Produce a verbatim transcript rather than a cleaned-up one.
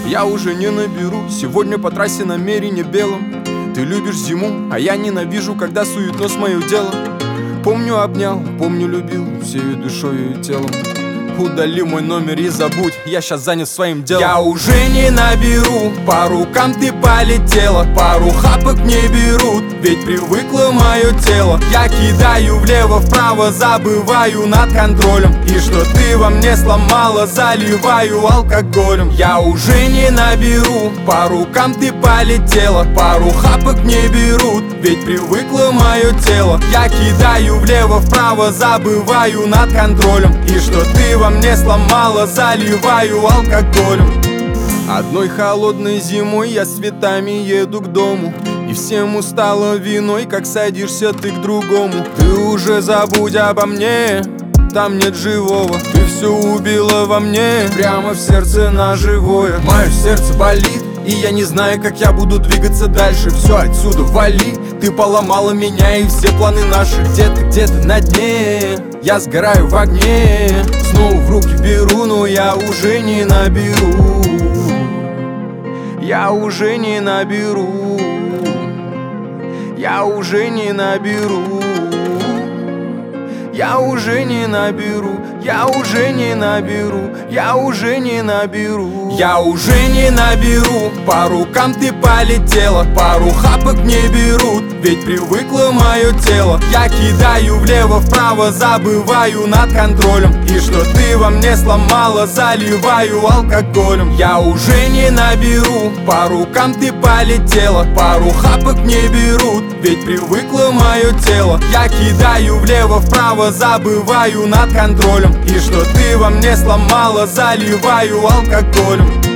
Я уже не наберу, сегодня по трассе намерение белым. Ты любишь зиму, а я ненавижу, когда сует нос мое дело. Помню, обнял, помню, любил всею душою и телом. Удали мой номер и забудь, я щас занят своим делом. Я уже не наберу, по рукам ты полетела. Пару хапок не берут, ведь привыкло мое тело. Я кидаю влево-вправо, забываю над контролем. И что ты во мне сломала, заливаю алкоголем. Я уже не наберу, по рукам ты полетела. Пару хапок не берут, ведь привыкло мое тело. Я кидаю влево-вправо, забываю над контролем. И что ты во мне сломала, заливаю алкоголем. Одной холодной зимой я с цветами еду к дому, и всем устало виной, как садишься ты к другому. Ты уже забудь обо мне, там нет живого. Ты все убила во мне, прямо в сердце ножевое. Мое сердце болит, и я не знаю, как я буду двигаться дальше. Все отсюда вали, ты поломала меня и все планы наши. Где-то, где-то на дне я сгораю в огне. Снова в руки беру, но я уже не наберу. Я уже не наберу. Я уже не наберу. Я уже не наберу. Я уже не наберу. Я уже не наберу. Я уже не наберу. По рукам ты полетела. Пару хапок не берут, ведь привыкло мое тело. Я кидаю влево-вправо, забываю над контролем. И что ты во мне сломала, заливаю алкоголем. Я уже не наберу. По рукам ты полетела. Пару хапок не берут, ведь привыкло мое тело. Я кидаю влево-вправо, забываю над контролем. И что ты во мне сломала, заливаю алкоголем.